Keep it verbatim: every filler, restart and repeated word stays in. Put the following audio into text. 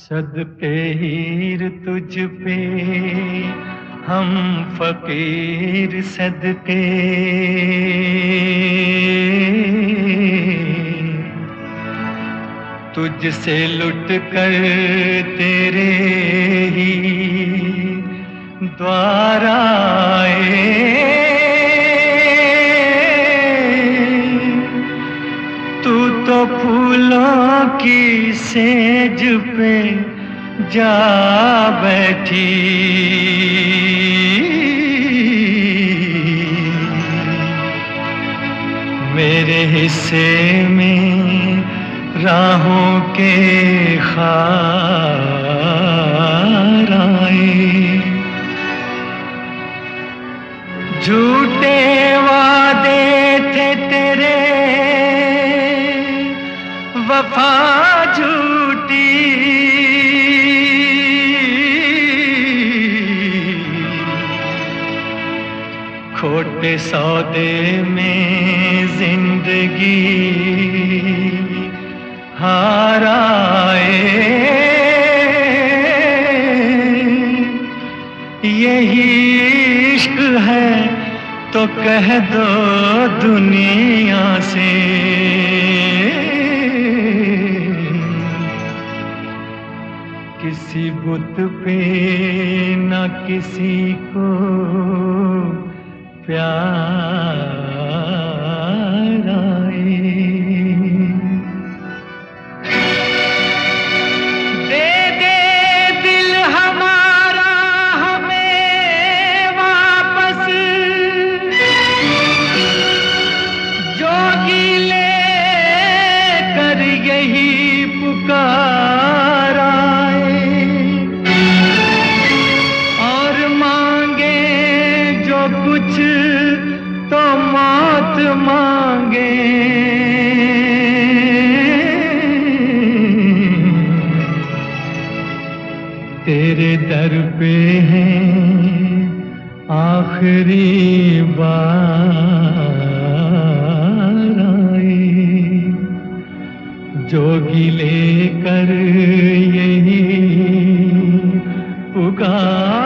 सदके हीर तुझ पे हम फकीर सदके, तुझसे लुट कर तेरे ही द्वार आए। तू तो फूलों की सेज पे जा बैठी, मेरे हिस्से में राहों के खार आए। झूठे वादे थे तेरे, वफा झूठी, खोटे सौदे में जिंदगी हार आए। यही इश्क है तो कह दो दुनिया से, किसी बुत पे न किसी को प्यार आए। दे दे दिल हमारा हमें वापस, जोगी ले कर यही पुकार आए, और मांगे जो कुछ तो मौत मांगे। तेरे दर पे है आखिरी बार आए, जोगी लेकर यही पुकार